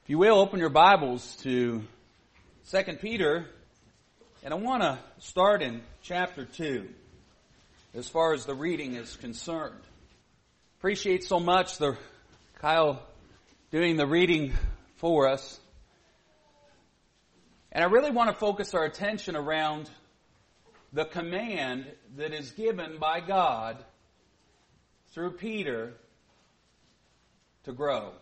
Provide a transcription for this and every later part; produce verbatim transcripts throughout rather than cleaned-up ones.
If you will, open your Bibles to Second Peter, and I want to start in chapter two, as far as the reading is concerned. Appreciate so much the Kyle doing the reading for us. And I really want to focus our attention around the command that is given by God through Peter to grow.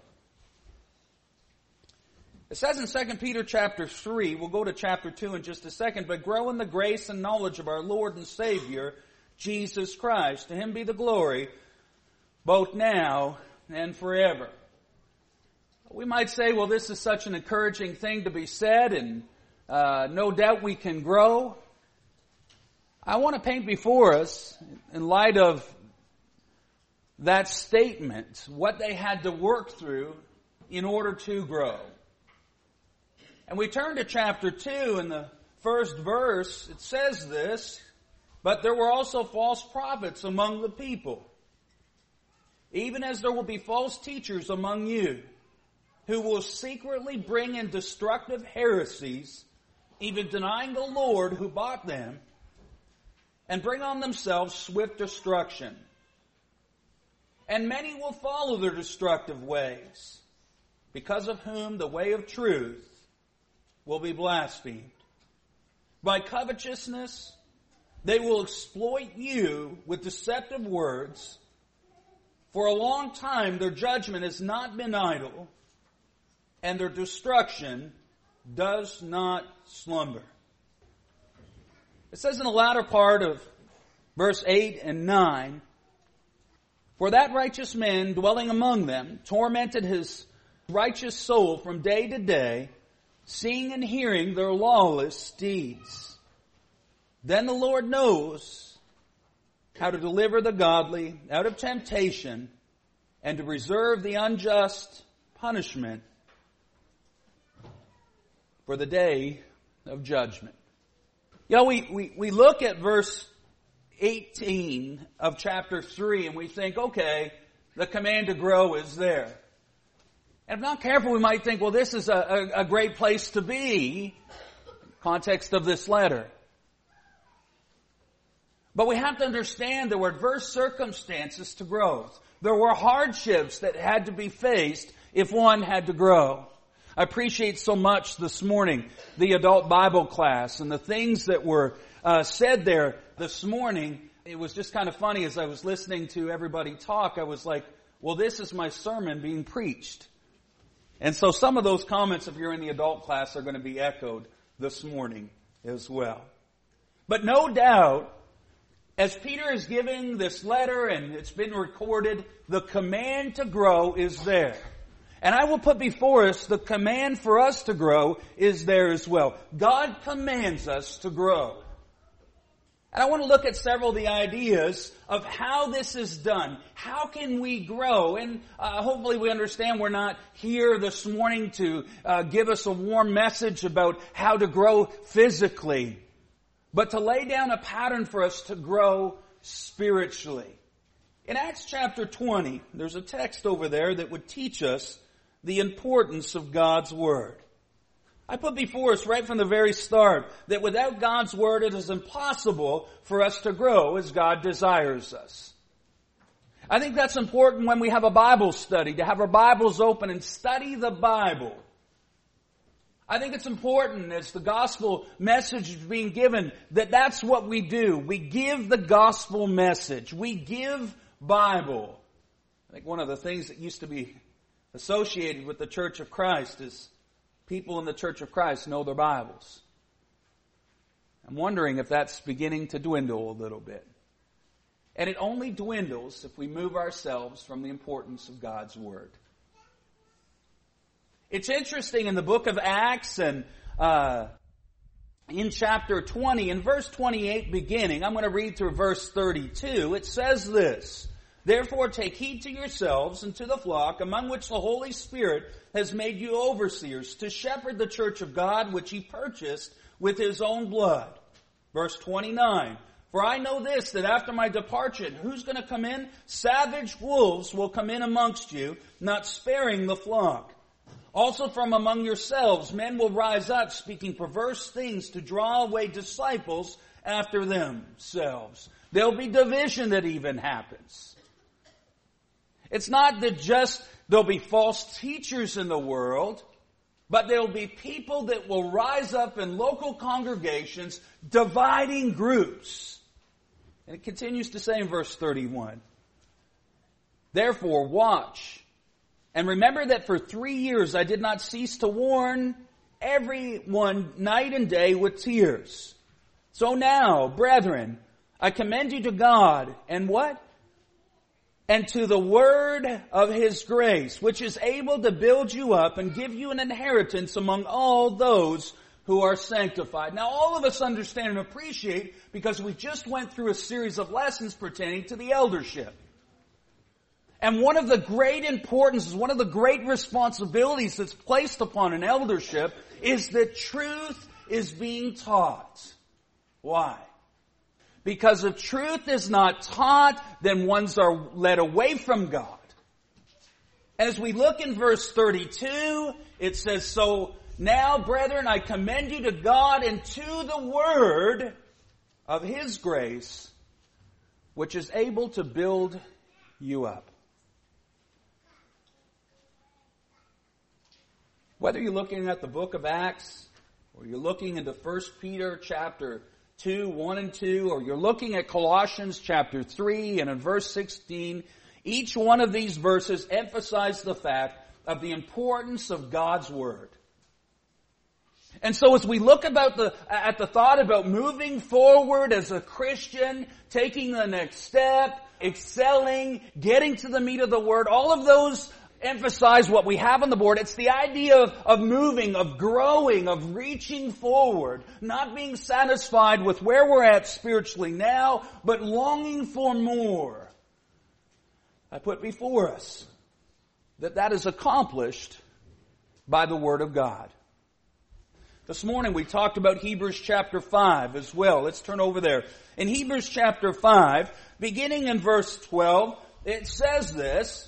It says in Second Peter chapter three, we'll go to chapter two in just a second, but grow in the grace and knowledge of our Lord and Savior, Jesus Christ. To Him be the glory, both now and forever. We might say, well, this is such an encouraging thing to be said, and uh, no doubt we can grow. I want to paint before us, in light of that statement, what they had to work through in order to grow. And we turn to chapter two, in the first verse, it says this, but there were also false prophets among the people, even as there will be false teachers among you, who will secretly bring in destructive heresies, even denying the Lord who bought them, and bring on themselves swift destruction. And many will follow their destructive ways, because of whom the way of truth will be blasphemed. By covetousness, they will exploit you with deceptive words. For a long time their judgment has not been idle, and their destruction does not slumber. It says in the latter part of verse eight and nine, for that righteous man dwelling among them tormented his righteous soul from day to day, seeing and hearing their lawless deeds. Then the Lord knows how to deliver the godly out of temptation and to reserve the unjust punishment for the day of judgment. You know, we, we, we look at verse eighteen of chapter three and we think, okay, the command to grow is there. And if not careful, we might think, well, this is a, a, a great place to be, context of this letter. But we have to understand there were adverse circumstances to growth. There were hardships that had to be faced if one had to grow. I appreciate so much this morning the adult Bible class and the things that were uh, said there this morning. It was just kind of funny as I was listening to everybody talk. I was like, well, this is my sermon being preached. And so some of those comments, if you're in the adult class, are going to be echoed this morning as well. But no doubt, as Peter is giving this letter and it's been recorded, the command to grow is there. And I will put before us the command for us to grow is there as well. God commands us to grow. And I want to look at several of the ideas of how this is done. How can we grow? And uh, hopefully we understand we're not here this morning to uh, give us a warm message about how to grow physically, but to lay down a pattern for us to grow spiritually. In Acts chapter twenty, there's a text over there that would teach us the importance of God's Word. I put before us right from the very start that without God's Word it is impossible for us to grow as God desires us. I think that's important when we have a Bible study, to have our Bibles open and study the Bible. I think it's important as the gospel message is being given that that's what we do. We give the gospel message. We give Bible. I think one of the things that used to be associated with the Church of Christ is people in the Church of Christ know their Bibles. I'm wondering if that's beginning to dwindle a little bit. And it only dwindles if we move ourselves from the importance of God's Word. It's interesting in the book of Acts and uh, in chapter twenty, in verse twenty-eight beginning, I'm going to read through verse thirty-two. It says this, therefore take heed to yourselves and to the flock among which the Holy Spirit has made you overseers to shepherd the church of God which He purchased with His own blood. Verse twenty-nine, for I know this, that after my departure, who's going to come in? Savage wolves will come in amongst you, not sparing the flock. Also from among yourselves, men will rise up speaking perverse things to draw away disciples after themselves. There'll be division that even happens. It's not that just there'll be false teachers in the world, but there'll be people that will rise up in local congregations, dividing groups. And it continues to say in verse thirty-one, therefore watch, and remember that for three years I did not cease to warn everyone night and day with tears. So now, brethren, I commend you to God and what? And to the word of His grace, which is able to build you up and give you an inheritance among all those who are sanctified. Now all of us understand and appreciate, because we just went through a series of lessons pertaining to the eldership. And one of the great importances, one of the great responsibilities that's placed upon an eldership is that truth is being taught. Why? Because if truth is not taught, then ones are led away from God. And as we look in verse thirty-two, it says, so now, brethren, I commend you to God and to the word of His grace, which is able to build you up. Whether you're looking at the book of Acts, or you're looking into First Peter chapter two, one and two, or you're looking at Colossians chapter three and in verse sixteen, each one of these verses emphasize the fact of the importance of God's Word. And so as we look about the, at the thought about moving forward as a Christian, taking the next step, excelling, getting to the meat of the Word, all of those emphasize what we have on the board. It's the idea of, of moving, of growing, of reaching forward, not being satisfied with where we're at spiritually now, but longing for more. I put before us that that is accomplished by the Word of God. This morning we talked about Hebrews chapter five as well. Let's turn over there. In Hebrews chapter five, beginning in verse twelve, it says this,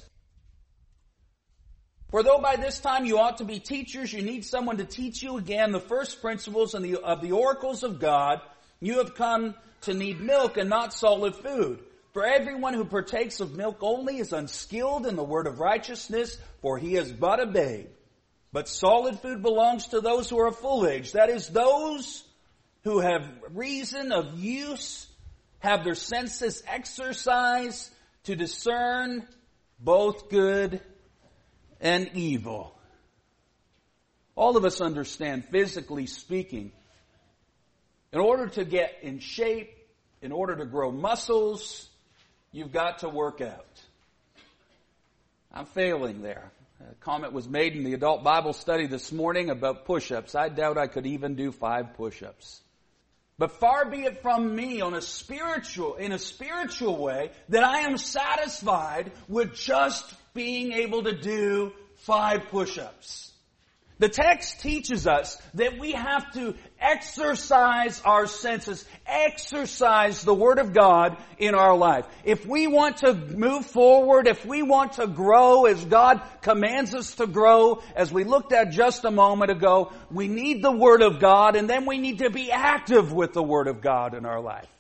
for though by this time you ought to be teachers, you need someone to teach you again the first principles and the, of the oracles of God. You have come to need milk and not solid food. For everyone who partakes of milk only is unskilled in the word of righteousness, for he is but a babe. But solid food belongs to those who are of full age. That is, those who have reason of use, have their senses exercised to discern both good and evil. All of us understand, physically speaking, in order to get in shape, in order to grow muscles, you've got to work out. I'm failing there. A comment was made in the adult Bible study this morning about push-ups. I doubt I could even do five push-ups. But far be it from me on a spiritual, in a spiritual way, that I am satisfied with just being able to do five push-ups. The text teaches us that we have to exercise our senses, exercise the Word of God in our life. If we want to move forward, if we want to grow as God commands us to grow, as we looked at just a moment ago, we need the Word of God, and then we need to be active with the Word of God in our life.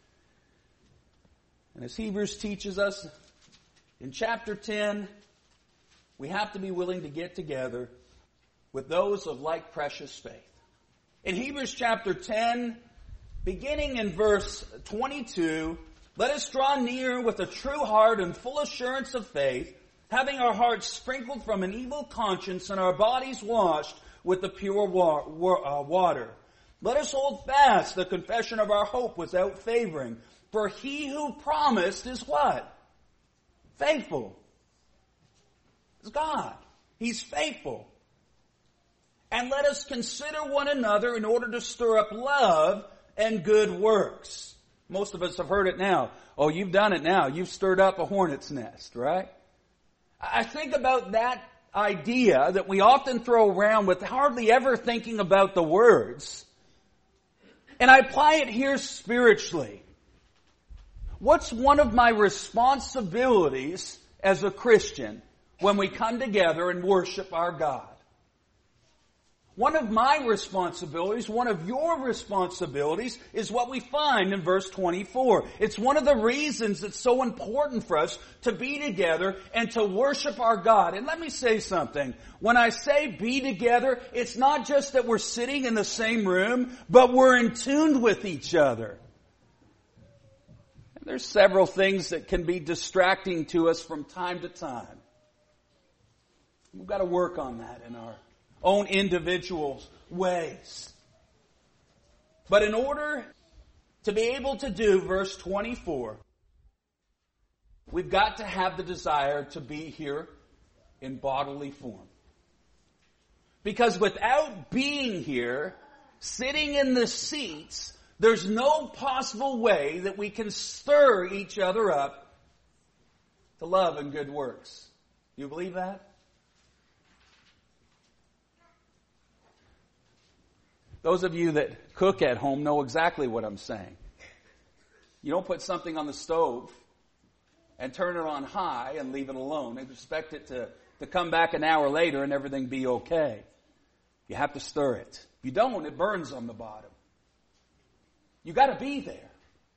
And as Hebrews teaches us, in chapter ten, we have to be willing to get together with those of like precious faith. In Hebrews chapter ten, beginning in verse twenty-two, let us draw near with a true heart and full assurance of faith, having our hearts sprinkled from an evil conscience and our bodies washed with the pure wa- wa- uh, water. Let us hold fast the confession of our hope without favoring, for he who promised is what? Faithful. It's God. He's faithful. And let us consider one another in order to stir up love and good works. Most of us have heard it now. Oh, you've done it now. You've stirred up a hornet's nest, right? I think about that idea that we often throw around with hardly ever thinking about the words. And I apply it here spiritually. What's one of my responsibilities as a Christian when we come together and worship our God? One of my responsibilities, one of your responsibilities is what we find in verse twenty-four. It's one of the reasons it's so important for us to be together and to worship our God. And let me say something. When I say be together, it's not just that we're sitting in the same room, but we're in tune with each other. And there's several things that can be distracting to us from time to time. We've got to work on that in our own individual ways. But in order to be able to do verse twenty-four, we've got to have the desire to be here in bodily form. Because without being here, sitting in the seats, there's no possible way that we can stir each other up to love and good works. Do you believe that? Those of you that cook at home know exactly what I'm saying. You don't put something on the stove and turn it on high and leave it alone and expect it to, to come back an hour later and everything be okay. You have to stir it. If you don't, it burns on the bottom. You got to be there.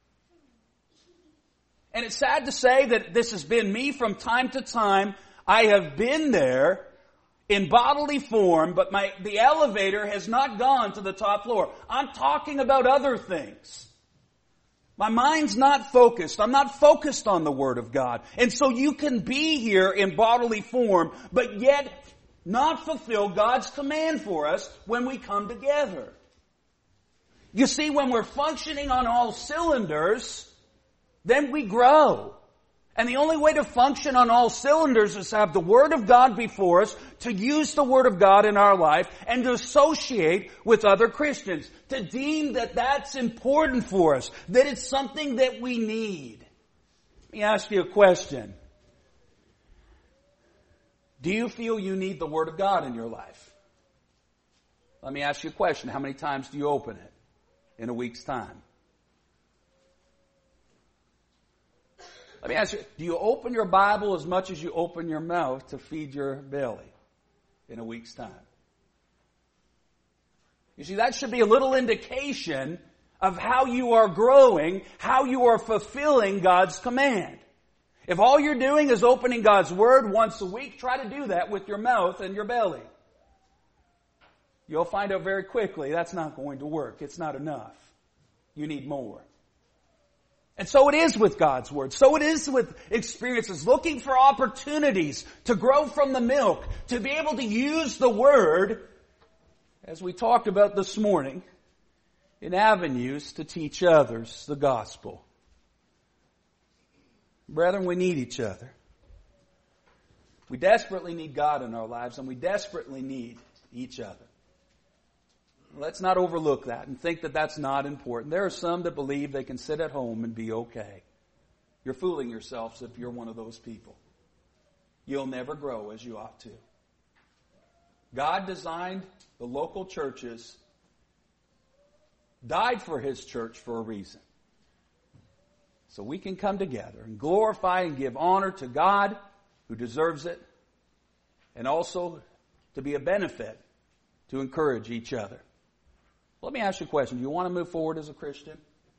And it's sad to say that this has been me from time to time. I have been there in bodily form, but my the elevator has not gone to the top floor. I'm talking about other things. My mind's not focused. I'm not focused on the Word of God. And so you can be here in bodily form, but yet not fulfill God's command for us when we come together. You see, when we're functioning on all cylinders, then we grow. And the only way to function on all cylinders is to have the Word of God before us, to use the Word of God in our life, and to associate with other Christians. To deem that that's important for us, that it's something that we need. Let me ask you a question. Do you feel you need the Word of God in your life? Let me ask you a question. How many times do you open it in a week's time? Let me ask you, do you open your Bible as much as you open your mouth to feed your belly in a week's time? You see, that should be a little indication of how you are growing, how you are fulfilling God's command. If all you're doing is opening God's Word once a week, try to do that with your mouth and your belly. You'll find out very quickly that's not going to work. It's not enough. You need more. And so it is with God's Word. So it is with experiences. Looking for opportunities to grow from the milk. To be able to use the Word, as we talked about this morning, in avenues to teach others the gospel. Brethren, we need each other. We desperately need God in our lives, and we desperately need each other. Let's not overlook that and think that that's not important. There are some that believe they can sit at home and be okay. You're fooling yourselves if you're one of those people. You'll never grow as you ought to. God designed the local churches, died for His church for a reason. So we can come together and glorify and give honor to God who deserves it, and also to be a benefit to encourage each other. Let me ask you a question. Do you want to move forward as a Christian?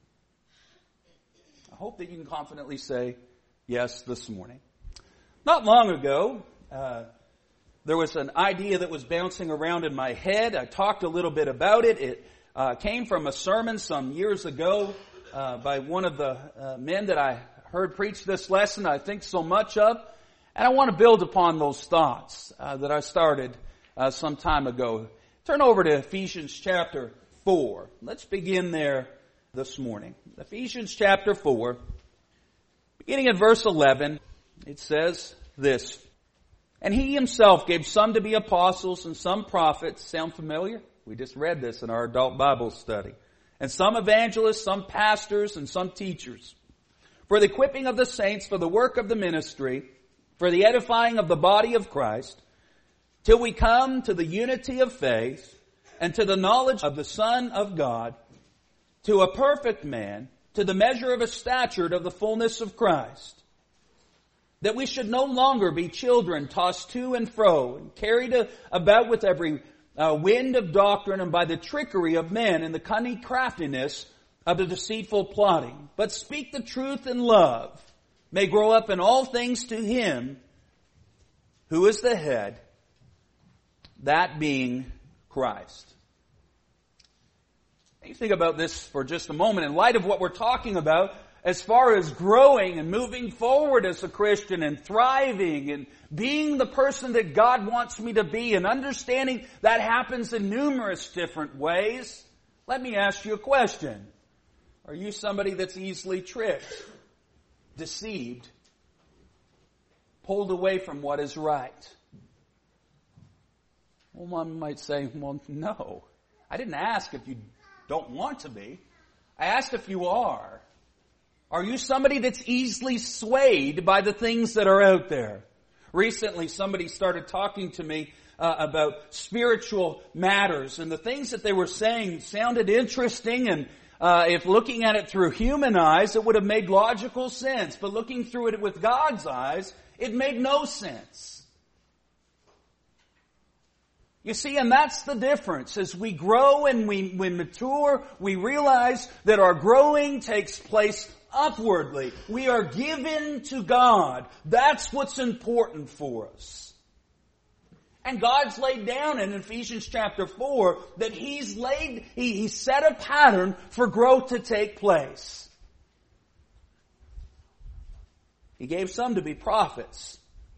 I hope that you can confidently say yes this morning. Not long ago, uh, there was an idea that was bouncing around in my head. I talked a little bit about it. It uh, came from a sermon some years ago uh, by one of the uh, men that I heard preach this lesson I think so much of. And I want to build upon those thoughts uh, that I started uh, some time ago. Turn over to Ephesians chapter four. Let's begin there this morning. Ephesians chapter four, beginning at verse eleven, it says this. And He Himself gave some to be apostles and some prophets. Sound familiar? We just read this in our adult Bible study. And some evangelists, some pastors, and some teachers. For the equipping of the saints, for the work of the ministry, for the edifying of the body of Christ, till we come to the unity of faith, and to the knowledge of the Son of God, to a perfect man, to the measure of a stature of the fullness of Christ, that we should no longer be children tossed to and fro, and carried about with every uh, wind of doctrine and by the trickery of men and the cunning craftiness of the deceitful plotting. But speak the truth in love, may grow up in all things to Him who is the head, that being Christ. You think about this for just a moment in light of what we're talking about as far as growing and moving forward as a Christian and thriving and being the person that God wants me to be and understanding that happens in numerous different ways. Let me ask you a question. Are you somebody that's easily tricked, deceived, pulled away from what is right? Well, one might say, well, no. I didn't ask if you don't want to be. I asked if you are. Are you somebody that's easily swayed by the things that are out there? Recently, somebody started talking to me uh, about spiritual matters, and the things that they were saying sounded interesting, and uh, if looking at it through human eyes, it would have made logical sense. But looking through it with God's eyes, it made no sense. You see, and that's the difference. As we grow and we, we mature, we realize that our growing takes place upwardly. We are given to God. That's what's important for us. And God's laid down in Ephesians chapter four that He's laid, He, He set a pattern for growth to take place. He gave some to be prophets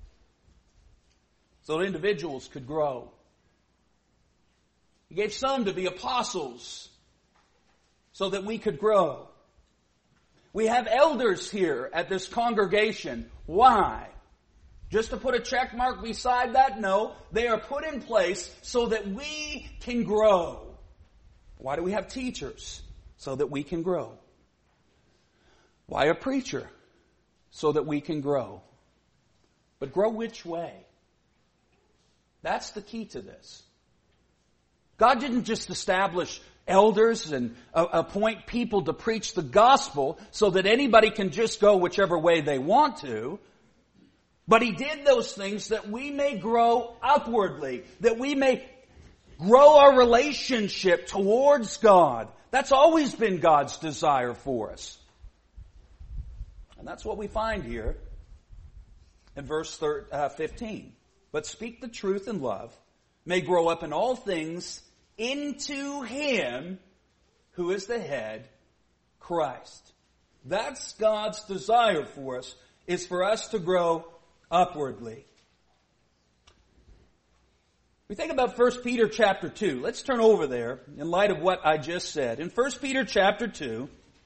so that individuals could grow. He gave some to be apostles so that we could grow. We have elders here at this congregation. Why? Just to put a check mark beside that? No. They are put in place so that we can grow. Why do we have teachers? So that we can grow. Why a preacher? So that we can grow. But grow which way? That's the key to this. God didn't just establish elders and uh, appoint people to preach the gospel so that anybody can just go whichever way they want to. But He did those things that we may grow upwardly, that we may grow our relationship towards God. That's always been God's desire for us. And that's what we find here in verse fifteen. But speak the truth in love, may grow up in all things into Him who is the head, Christ. That's God's desire for us, is for us to grow upwardly. We think about First Peter chapter two. Let's turn over there in light of what I just said. In First Peter chapter two,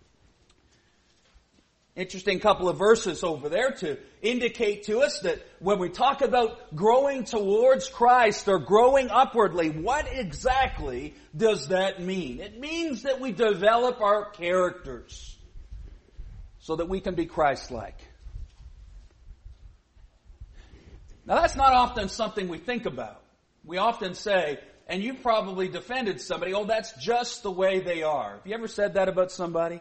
interesting couple of verses over there to indicate to us that when we talk about growing towards Christ or growing upwardly, what exactly does that mean? It means that we develop our characters so that we can be Christ-like. Now that's not often something we think about. We often say, and you've probably defended somebody, oh, that's just the way they are. Have you ever said that about somebody?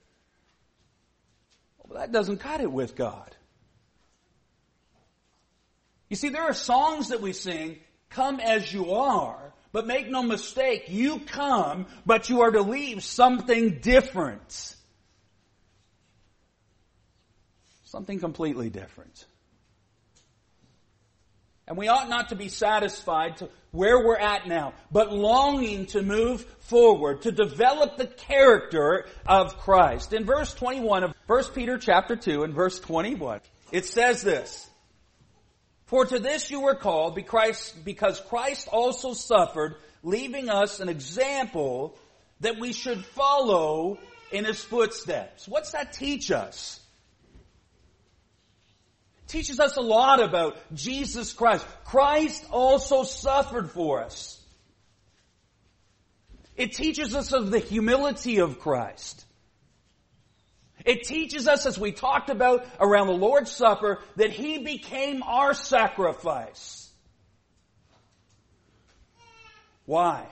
Well, that doesn't cut it with God. You see, there are songs that we sing, come as you are, but make no mistake, you come, but you are to leave something different. Something completely different. And we ought not to be satisfied to where we're at now, but longing to move forward, to develop the character of Christ. In verse twenty-one of First Peter chapter two and verse twenty-one, it says this, for to this you were called, because Christ also suffered, leaving us an example that we should follow in His footsteps. What's that teach us? Teaches us a lot about Jesus Christ. Christ also suffered for us. It teaches us of the humility of Christ. It teaches us, as we talked about around the Lord's Supper, that He became our sacrifice. Why?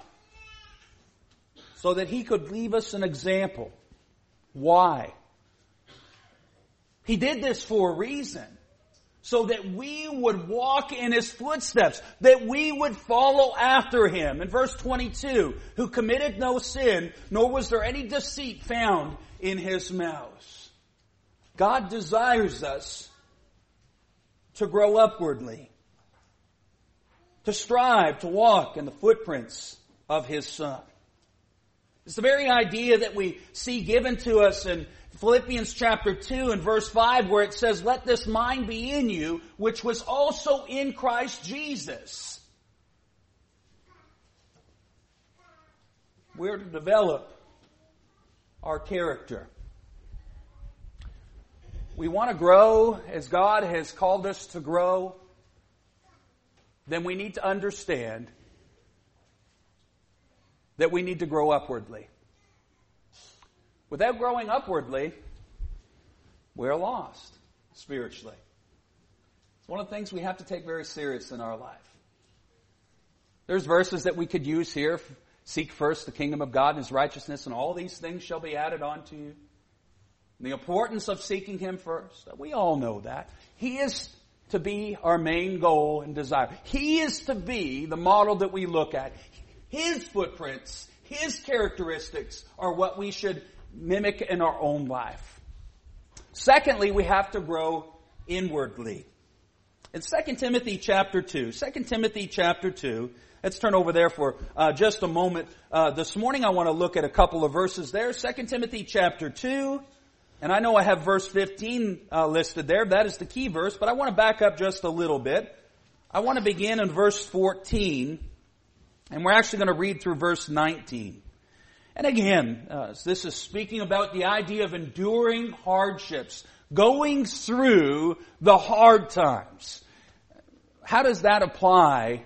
So that He could leave us an example. Why? He did this for a reason. so that we would walk in His footsteps, that we would follow after Him. In verse twenty-two, who committed no sin, nor was there any deceit found in His mouth. God desires us to grow upwardly, to strive to walk in the footprints of His Son. It's the very idea that we see given to us in Philippians chapter two and verse five, where it says, let this mind be in you, which was also in Christ Jesus. We're to develop our character. We want to grow as God has called us to grow. Then we need to understand that we need to grow upwardly. Without growing upwardly, we're lost spiritually. It's one of the things we have to take very serious in our life. There's verses that we could use here. Seek first the kingdom of God and His righteousness, and all these things shall be added on to you. And the importance of seeking Him first. We all know that. He is to be our main goal and desire. He is to be the model that we look at. His footprints, His characteristics are what we should mimic in our own life. Secondly, we have to grow inwardly. In Second Timothy chapter two, Second Timothy chapter two, let's turn over there for uh, just a moment. Uh, this morning I want to look at a couple of verses there. Second Timothy chapter two, and I know I have verse fifteen uh, listed there. That is the key verse, but I want to back up just a little bit. I want to begin in verse fourteen, and we're actually going to read through verse nineteen. And again, uh, this is speaking about the idea of enduring hardships, going through the hard times. How does that apply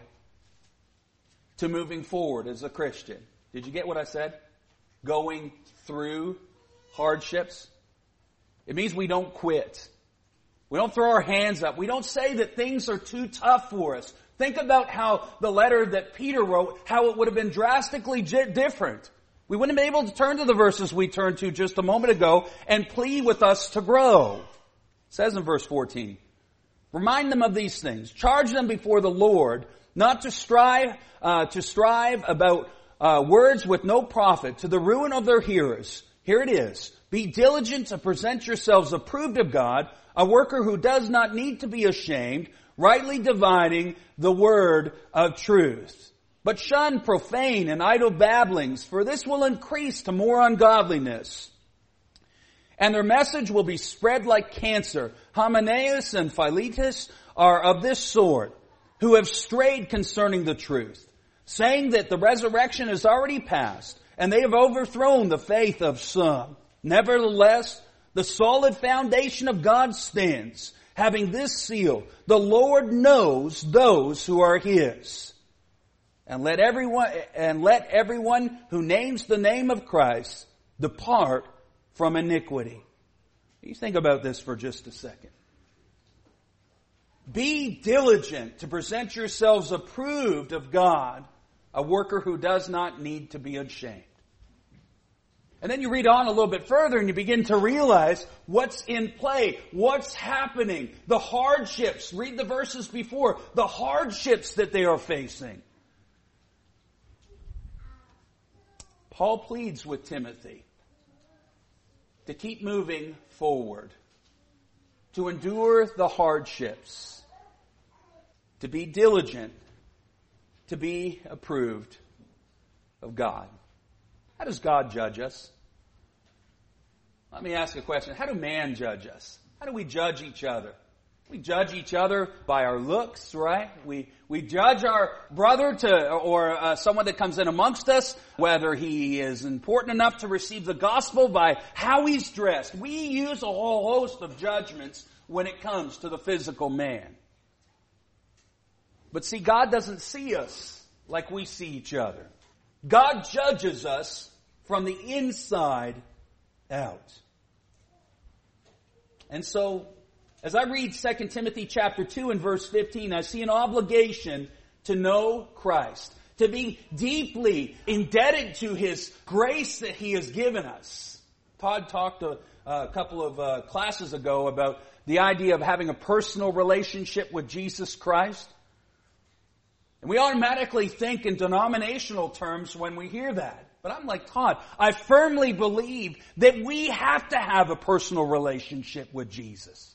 to moving forward as a Christian? Did you get what I said? Going through hardships. It means we don't quit. We don't throw our hands up. We don't say that things are too tough for us. Think about how the letter that Peter wrote, how it would have been drastically different. We wouldn't have been able to turn to the verses we turned to just a moment ago and plead with us to grow. It says in verse fourteen, remind them of these things. Charge them before the Lord not to strive, uh, to strive about uh, words with no profit to the ruin of their hearers. Here it is. Be diligent to present yourselves approved of God, a worker who does not need to be ashamed, rightly dividing the word of truth. But shun profane and idle babblings, for this will increase to more ungodliness. And their message will be spread like cancer. Hymenaeus and Philetus are of this sort, who have strayed concerning the truth, saying that the resurrection is already past, and they have overthrown the faith of some. Nevertheless, the solid foundation of God stands, having this seal: the Lord knows those who are His. And let everyone, and let everyone who names the name of Christ depart from iniquity. You think about this for just a second. Be diligent to present yourselves approved of God, a worker who does not need to be ashamed. And then you read on a little bit further and you begin to realize what's in play, what's happening, the hardships. Read the verses before, the hardships that they are facing. Paul pleads with Timothy to keep moving forward, to endure the hardships, to be diligent, to be approved of God. How does God judge us? Let me ask a question. How do man judge us? How do we judge each other? We judge each other by our looks, right? We we judge our brother to, or uh, someone that comes in amongst us, whether he is important enough to receive the gospel, by how he's dressed. We use a whole host of judgments when it comes to the physical man. But see, God doesn't see us like we see each other. God judges us from the inside out. And so, as I read Second Timothy chapter two and verse fifteen, I see an obligation to know Christ, to be deeply indebted to His grace that He has given us. Todd talked a, a couple of uh, classes ago about the idea of having a personal relationship with Jesus Christ. And we automatically think in denominational terms when we hear that. But I'm like Todd, I firmly believe that we have to have a personal relationship with Jesus.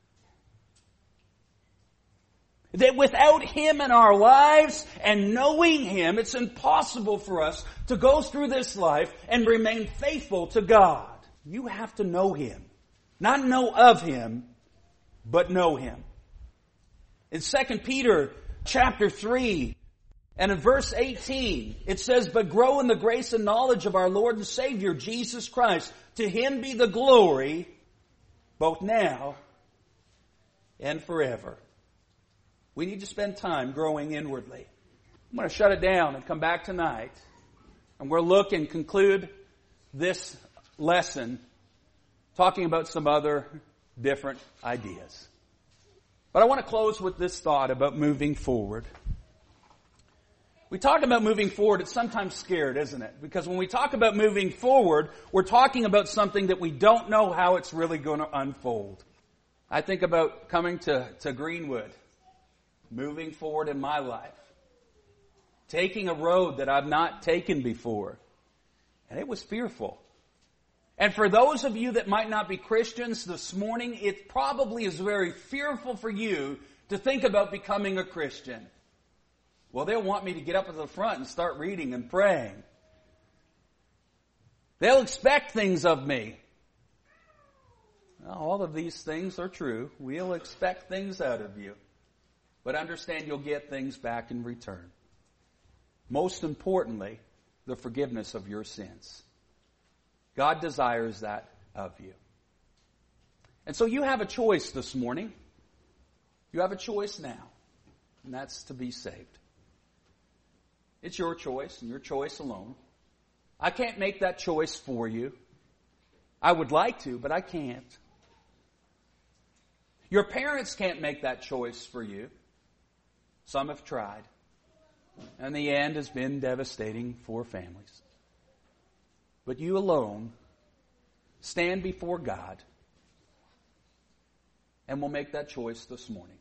That without Him in our lives and knowing Him, it's impossible for us to go through this life and remain faithful to God. You have to know Him. Not know of Him, but know Him. In Second Peter chapter three and in verse eighteen, it says, "But grow in the grace and knowledge of our Lord and Savior, Jesus Christ. To Him be the glory, both now and forever." We need to spend time growing inwardly. I'm going to shut it down and come back tonight. And we'll look and conclude this lesson talking about some other different ideas. But I want to close with this thought about moving forward. We talk about moving forward, it's sometimes scared, isn't it? Because when we talk about moving forward, we're talking about something that we don't know how it's really going to unfold. I think about coming to, to Greenwood. Moving forward in my life. Taking a road that I've not taken before. And it was fearful. And for those of you that might not be Christians this morning, it probably is very fearful for you to think about becoming a Christian. Well, they'll want me to get up at the front and start reading and praying. They'll expect things of me. Well, all of these things are true. We'll expect things out of you. But understand you'll get things back in return. Most importantly, the forgiveness of your sins. God desires that of you. And so you have a choice this morning. You have a choice now. And that's to be saved. It's your choice and your choice alone. I can't make that choice for you. I would like to, but I can't. Your parents can't make that choice for you. Some have tried. And the end has been devastating for families. But you alone stand before God and will make that choice this morning.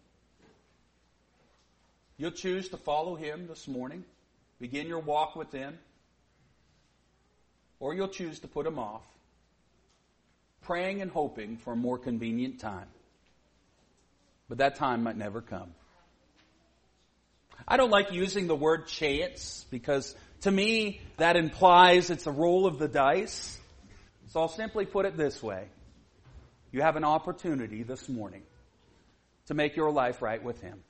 You'll choose to follow Him this morning, begin your walk with Him, or you'll choose to put Him off, praying and hoping for a more convenient time. But that time might never come. I don't like using the word chance because to me that implies it's a roll of the dice. So I'll simply put it this way. You have an opportunity this morning to make your life right with Him.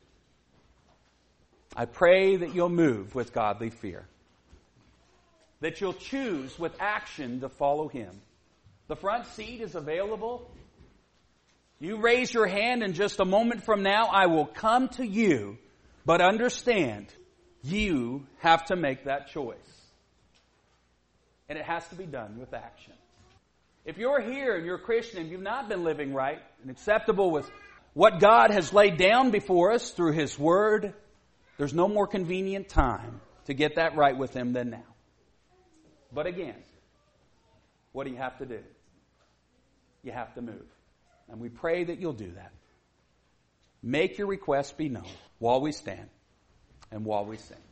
I pray that you'll move with godly fear. That you'll choose with action to follow Him. The front seat is available. You raise your hand and just a moment from now I will come to you. But understand, you have to make that choice. And it has to be done with action. If you're here and you're a Christian and you've not been living right and acceptable with what God has laid down before us through His Word, there's no more convenient time to get that right with Him than now. But again, what do you have to do? You have to move. And we pray that you'll do that. Make your request be known while we stand and while we sing.